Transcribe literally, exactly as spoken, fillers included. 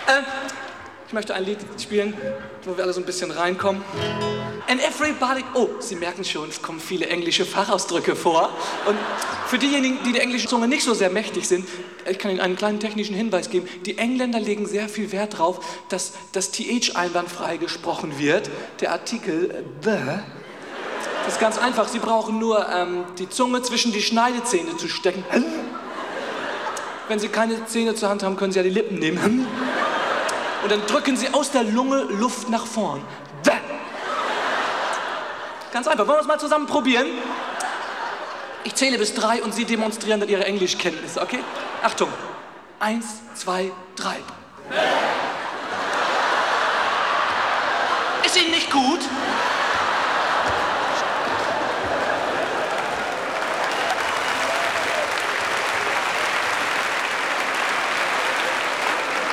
Äh, ich möchte ein Lied spielen, wo wir alle so ein bisschen reinkommen. And everybody... Oh, Sie merken schon, es kommen viele englische Fachausdrücke vor. Und für diejenigen, die der englischen Zunge nicht so sehr mächtig sind, ich kann Ihnen einen kleinen technischen Hinweis geben. Die Engländer legen sehr viel Wert darauf, dass das T H einwandfrei gesprochen wird. Der Artikel äh, the... Das ist ganz einfach. Sie brauchen nur ähm, die Zunge zwischen die Schneidezähne zu stecken. Wenn Sie keine Zähne zur Hand haben, können Sie ja die Lippen nehmen. Und dann drücken Sie aus der Lunge Luft nach vorn. Ganz einfach. Wollen wir es mal zusammen probieren? Ich zähle bis drei und Sie demonstrieren dann Ihre Englischkenntnisse, okay? Achtung. Eins, zwei, drei. Ist Ihnen nicht gut?